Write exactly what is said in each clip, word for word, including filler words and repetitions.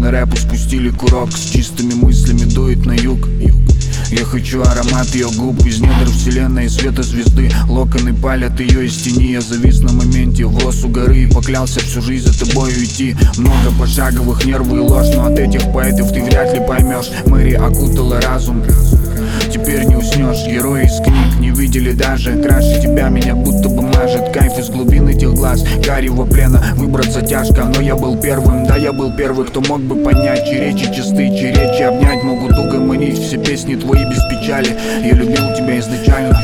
на рэпу спустили курок. С чистыми мыслями дует на юг. Я хочу аромат ее губ из недр вселенной, света звезды. Локоны палят ее из тени. Я завис на моменте, волос у горы, и поклялся всю жизнь за тобою идти. Много пошаговых, нервы и ложь, но от этих поэтов ты вряд ли поймешь. Мэри окутала разум, теперь не уснешь. Герои из книг не видели даже. Краше тебя меня будто бы мажет кайф из глубин этих глаз. Гарьего плена выбраться тяжко, но я был первым. Да, я был первый, кто мог бы понять, чьи речи чисты, чьи речи обнять могут угомонить все песни твои без печали. Я любил тебя изначально.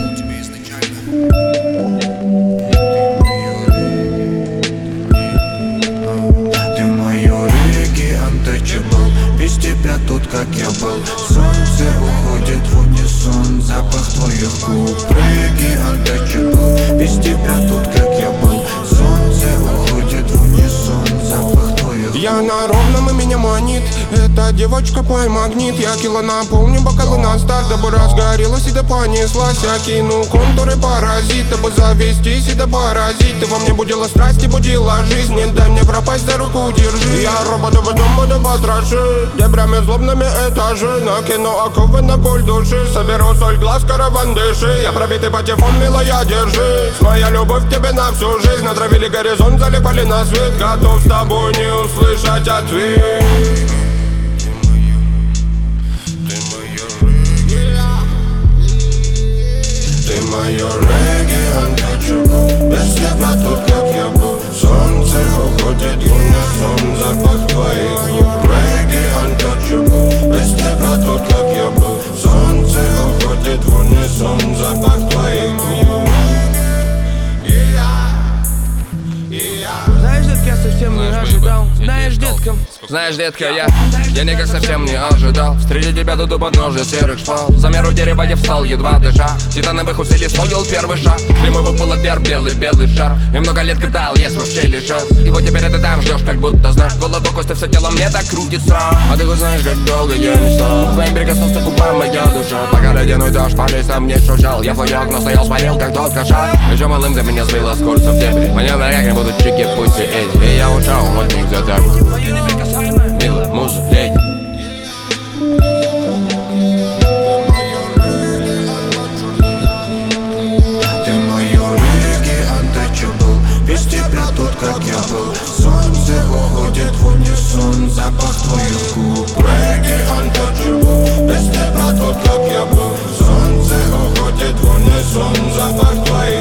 Ты мое регги untouchable. Без тебя тут как я был. Солнце уходит в унисон, запах твоих губ. Регги untouchable. Без тебя тут как я был. Солнце уходит в унисон, запах твоих губ. Я на ровном, и меня манит эта девочка пой магнит. Я кило наполню бокалы на старт, дабы разгорелась и да понеслась. Я кину контуры паразит, дабы завестись и да поразить. Ты во мне будила страсть и будила жизнь. Не дай мне пропасть, за руку держи. Я робота в дом буду потрошить дебрями злобными этажи. Накину оковы на боль души, соберу соль глаз, караван дыши. Я пробитый патефон, милая, держи. Моя любовь к тебе на всю жизнь. Натравили горизонт, залипали на свет. Готов с тобой не услышать ответ. Ты мое регги untouchable. Без тебя тут как я был. Солнце уходит в унисон, запах твоих губ. Регги untouchable. Без тебя тут как я был. Солнце уходит в унисон, запах твоих губ. Знаешь, детка, я совсем не ожидал. Знаешь, детка, Знаешь, детка, я, я никак совсем не ожидал встретить тебя тут у подножия серых шпал. За меру дерева я встал, едва дыша. Титановых усилий стоил первый шаг. Прямой был пер, белый, белый шар. И много лет катал, я вообще лишал. И вот теперь ты там ждешь, как будто знаешь. Голову кости, все тело мне так крутится. А ты хоть знаешь, как долго я не стал. Твоим прикоснулся к губам моя душа. Пока ледяной дождь по лесам не шуршал. Я в твоё окно стоял, смотрел, как тот кошак. Еще малым за меня сбила с курса в дебри. Мне в ногах не будут чики, пусть и эти. И я ушел от них за так. Милая муза, леди. Ты мое регги untouchable. Без тебя тут как я был. Солнце уходит в унисон, запах твоих губ. Регги untouchable. Без тебя тут как я был. Солнце уходит в унисон, запах твоих губ.